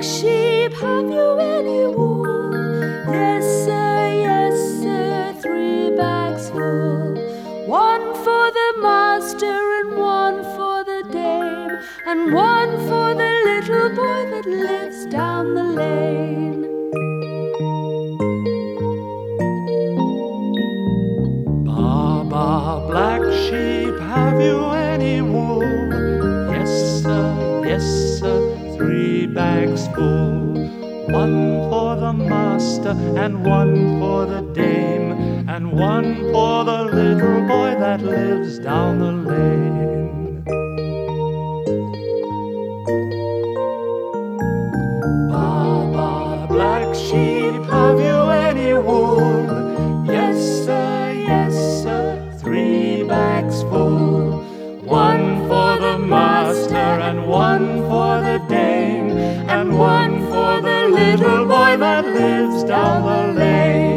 black sheep, have you any wool? Yes, sir, 3 bags full. 1 for the master and 1 for the dame, and 1 for the little boy that lives down the lane. Baa, black sheep, have you any wool? Yes, sir, 3 bags full. 1 for the master and 1 for the dame, and 1 for the little boy that lives down the lane. Baa, black sheep, have you any wool? Yes, sir, 3 bags full. 1 for the master and 1 for the dame, and 1 for the little boy that lives down the lane.